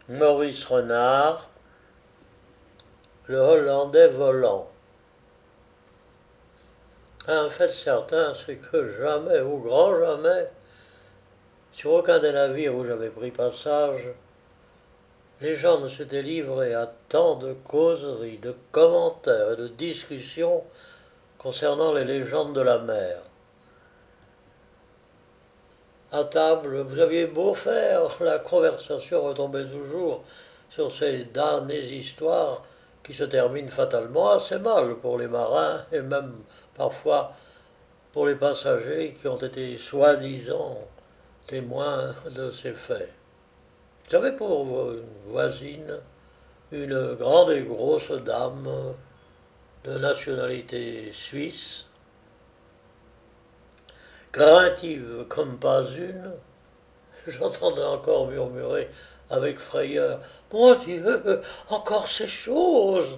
Maurice Renard, le Hollandais volant. Un fait certain, c'est que jamais, au grand jamais, sur aucun des navires où j'avais pris passage, les gens ne s'étaient livrés à tant de causeries, de commentaires et de discussions concernant les légendes de la mer. À table, vous aviez beau faire, la conversation retombait toujours sur ces damnées histoires qui se terminent fatalement assez mal pour les marins et même parfois pour les passagers qui ont été soi-disant témoins de ces faits. J'avais pour voisine une grande et grosse dame de nationalité suisse, craintive comme pas une. J'entendais encore murmurer avec frayeur: Mon Dieu, encore ces choses!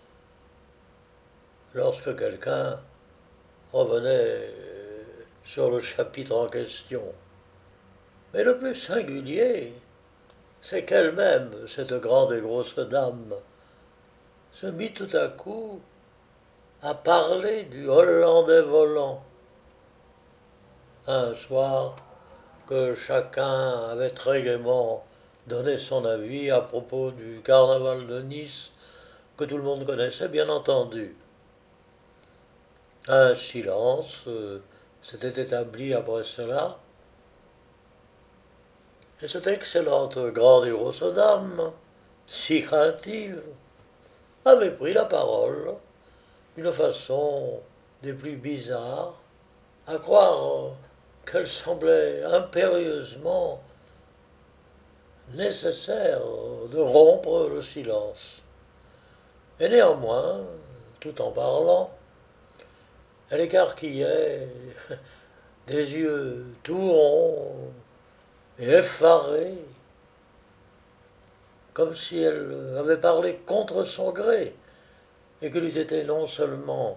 Lorsque quelqu'un revenait sur le chapitre en question. Mais le plus singulier, c'est qu'elle-même, cette grande et grosse dame, se mit tout à coup à parler du Hollandais volant. Un soir que chacun avait très gaiement donné son avis à propos du carnaval de Nice, que tout le monde connaissait bien entendu. Un silence s'était établi après cela, et cette excellente grande et grosse dame, si craintive, avait pris la parole d'une façon des plus bizarres, à croire qu'elle semblait impérieusement nécessaire de rompre le silence. Et néanmoins, tout en parlant, elle écarquillait des yeux tout ronds et effarés, comme si elle avait parlé contre son gré, et qu'elle eût été non seulement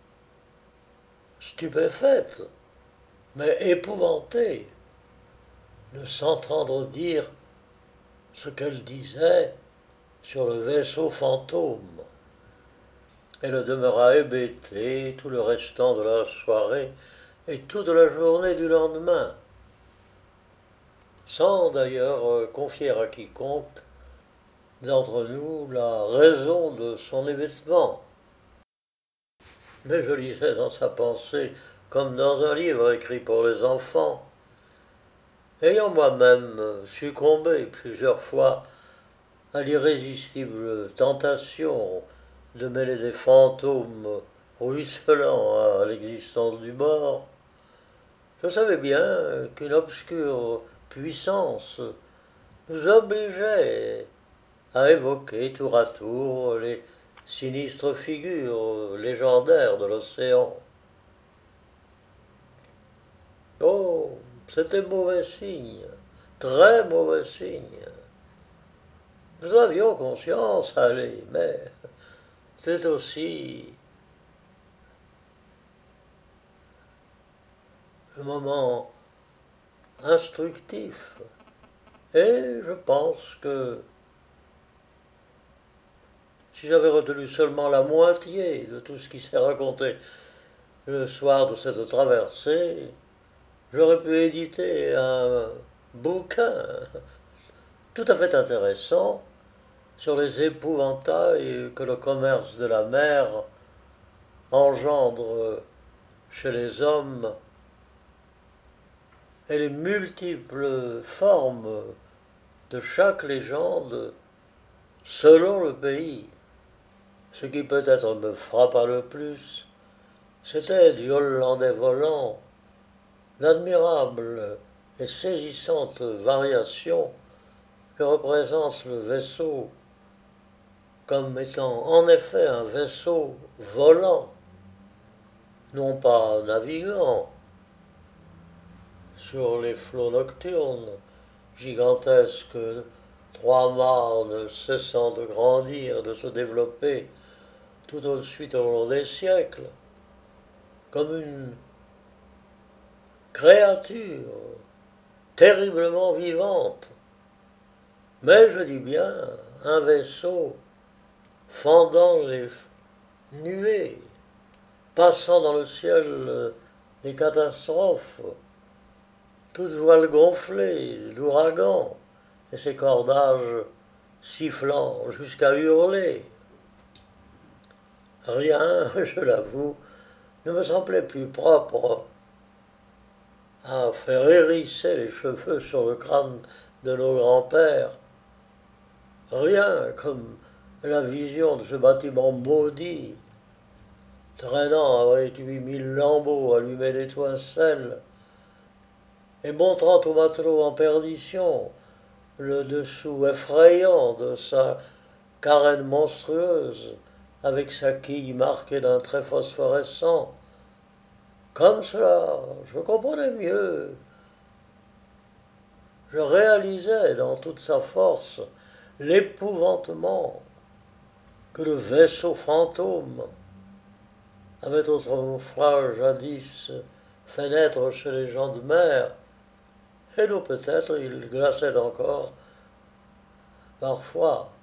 stupéfaite, mais épouvantée de s'entendre dire ce qu'elle disait sur le vaisseau fantôme. Elle demeura hébétée tout le restant de la soirée et toute la journée du lendemain, sans d'ailleurs confier à quiconque d'entre nous la raison de son hébétement. Mais je lisais dans sa pensée, comme dans un livre écrit pour les enfants, ayant moi-même succombé plusieurs fois à l'irrésistible tentation de mêler des fantômes ruisselants à l'existence du mort, je savais bien qu'une obscure puissance nous obligeait à évoquer tour à tour les sinistres figures légendaires de l'océan. Oh, c'était mauvais signe, très mauvais signe. Nous avions conscience, allez, mais c'est aussi un moment instructif. Et je pense que si j'avais retenu seulement la moitié de tout ce qui s'est raconté le soir de cette traversée, j'aurais pu éditer un bouquin tout à fait intéressant sur les épouvantails que le commerce de la mer engendre chez les hommes et les multiples formes de chaque légende selon le pays. Ce qui peut-être me frappa le plus, c'était du Hollandais volant d'admirables et saisissantes variations que représente le vaisseau comme étant en effet un vaisseau volant, non pas naviguant sur les flots nocturnes, gigantesques, trois mâts ne cessant de grandir, de se développer tout de suite au long des siècles, comme une créature terriblement vivante, mais je dis bien un vaisseau fendant les nuées, passant dans le ciel des catastrophes, toutes voiles gonflées d'ouragans, et ses cordages sifflant jusqu'à hurler. Rien, je l'avoue, ne me semblait plus propre à faire hérisser les cheveux sur le crâne de nos grands-pères. Rien comme la vision de ce bâtiment maudit, traînant avec 8000 lambeaux allumés d'étincelles, et montrant aux matelots en perdition le dessous effrayant de sa carène monstrueuse, avec sa quille marquée d'un trait phosphorescent. Comme cela, je comprenais mieux. Je réalisais dans toute sa force l'épouvantement que le vaisseau fantôme avait autrefois jadis fait naître chez les gens de mer, et d'où peut-être il glaçait encore parfois,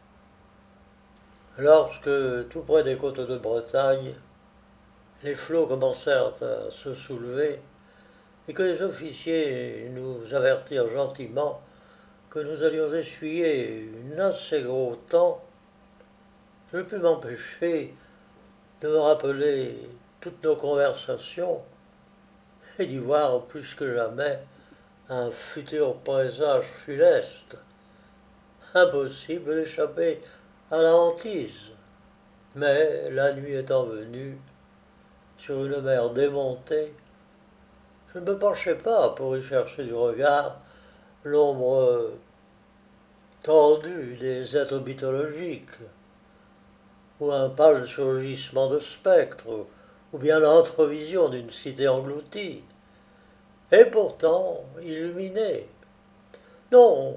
lorsque, tout près des côtes de Bretagne, les flots commencèrent à se soulever et que les officiers nous avertirent gentiment que nous allions essuyer un assez gros temps, je ne pus m'empêcher de me rappeler toutes nos conversations et d'y voir plus que jamais un futur présage funeste. Impossible d'échapper à la hantise. Mais la nuit étant venue, sur une mer démontée, je ne me penchai pas pour y chercher du regard l'ombre tordue des êtres mythologiques, ou un pâle surgissement de spectres, ou bien l'entrevision d'une cité engloutie, et pourtant illuminée. Non,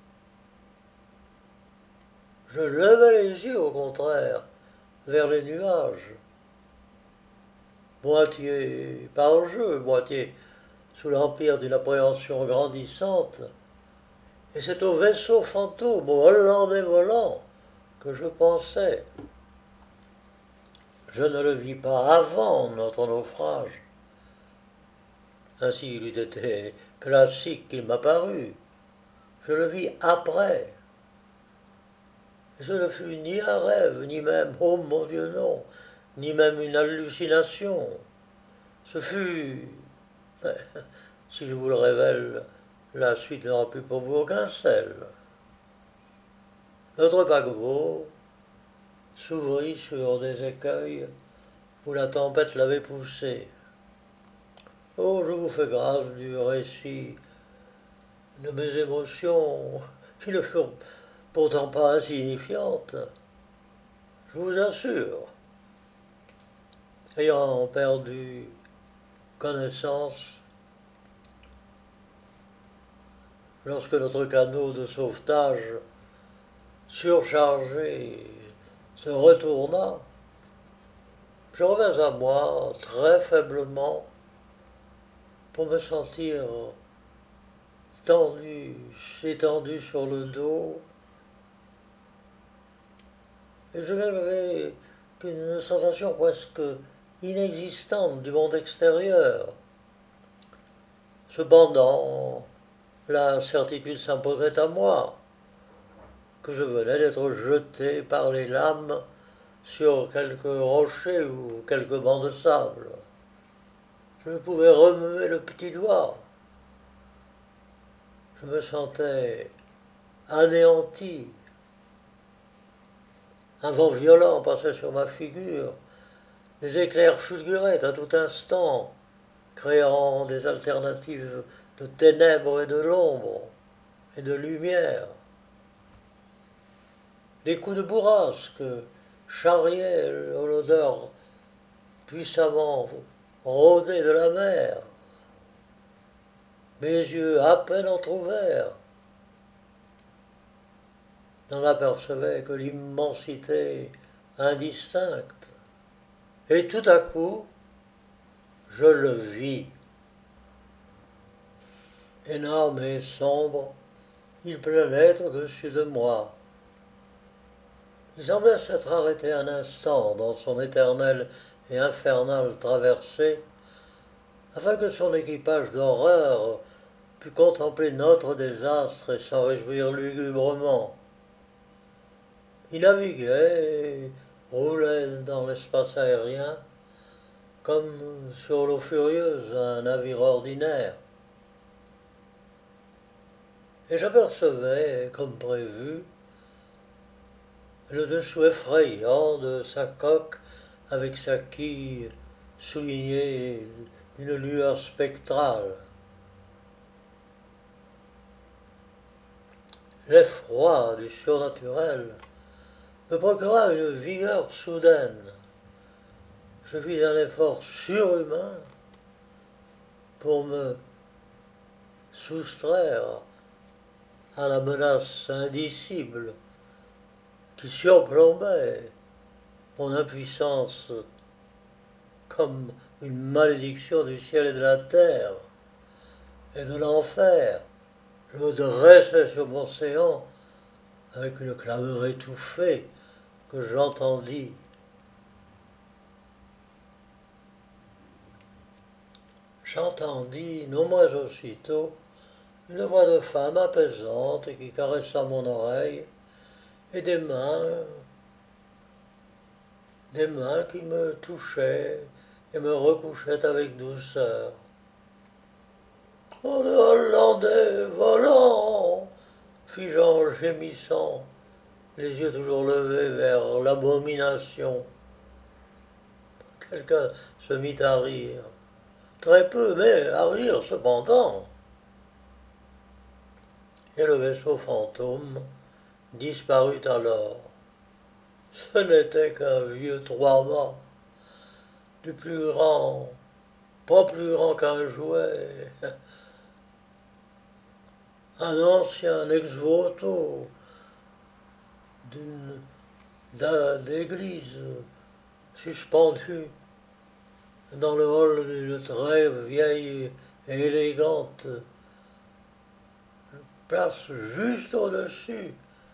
je levai les yeux au contraire vers les nuages, moitié par jeu, moitié sous l'empire d'une appréhension grandissante, et c'est au vaisseau fantôme, au Hollandais volant, que je pensais. Je ne le vis pas avant notre naufrage. Ainsi il eût été classique qu'il m'apparut. Je le vis après. Et ce ne fut ni un rêve, ni même, oh mon Dieu non, ni même une hallucination. Ce fut, si je vous le révèle, la suite n'aura plus pour vous aucun sel. Notre paquebot s'ouvrit sur des écueils où la tempête l'avait poussé. Oh, je vous fais grâce du récit de mes émotions, qui ne furent pourtant pas insignifiantes, je vous assure. Ayant perdu connaissance, lorsque notre canot de sauvetage, surchargé, se retourna, je revins à moi très faiblement pour me sentir tendu, étendu sur le dos, et je n'avais qu'une sensation presque inexistante du monde extérieur. Cependant, la certitude s'imposait à moi que je venais d'être jeté par les lames sur quelques rochers ou quelques bancs de sable. Je pouvais remuer le petit doigt. Je me sentais anéanti. Un vent violent passait sur ma figure. Des éclairs fulguraient à tout instant, créant des alternatives de ténèbres et de l'ombre et de lumière. Les coups de bourrasque charriaient l'odeur puissamment rôdée de la mer. Mes yeux à peine entr'ouverts n'en apercevaient que l'immensité indistincte. Et tout à coup, je le vis. Énorme et sombre, il planait au-dessus de moi. Il semblait s'être arrêté un instant dans son éternelle et infernale traversée, afin que son équipage d'horreur pût contempler notre désastre et s'en réjouir lugubrement. Il naviguait et roulait dans l'espace aérien comme sur l'eau furieuse un navire ordinaire. Et j'apercevais, comme prévu, le dessous effrayant de sa coque avec sa quille soulignée d'une lueur spectrale. L'effroi du surnaturel me procura une vigueur soudaine. Je fis un effort surhumain pour me soustraire à la menace indicible qui surplombait mon impuissance comme une malédiction du ciel et de la terre et de l'enfer. Je me dressai sur mon séant avec une clameur étouffée que j'entendis. J'entendis, non moins aussitôt, une voix de femme apaisante et qui caressa mon oreille, et des mains qui me touchaient et me recouchaient avec douceur. Oh, le Hollandais volant, fis-je en gémissant, les yeux toujours levés vers l'abomination. Quelqu'un se mit à rire. Très peu, mais à rire cependant. Et le vaisseau fantôme disparut alors. Ce n'était qu'un vieux trois-mâts, du plus grand, pas plus grand qu'un jouet, un ancien ex-voto d'une d'église suspendu dans le hall d'une très vieille et élégante place juste au-dessus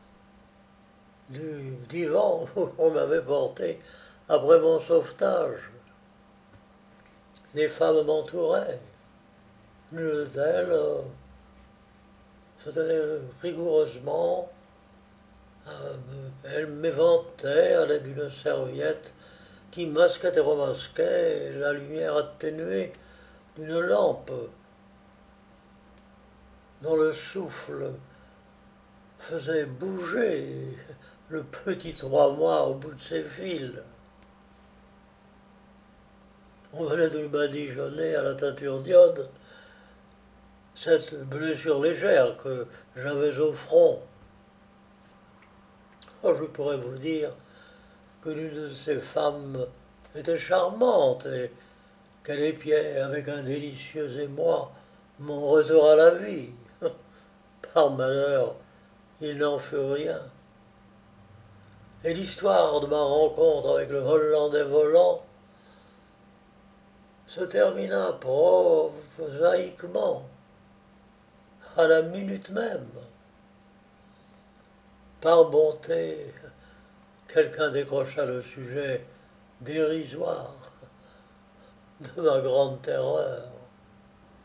du divan où on m'avait porté après mon sauvetage. Les femmes m'entouraient. L'une d'elles se tenait rigoureusement. Elle m'éventait à l'aide d'une serviette qui masquait et remasquait la lumière atténuée d'une lampe dont le souffle faisait bouger le petit trois-mâts au bout de ses fils. On venait de lui badigeonner à la teinture d'iode cette blessure légère que j'avais au front. Oh, je pourrais vous dire que l'une de ces femmes était charmante et qu'elle épiait avec un délicieux émoi mon retour à la vie. Par malheur, il n'en fut rien. Et l'histoire de ma rencontre avec le Hollandais volant se termina prosaïquement, à la minute même. Par bonté, quelqu'un décrocha le sujet dérisoire de ma grande terreur.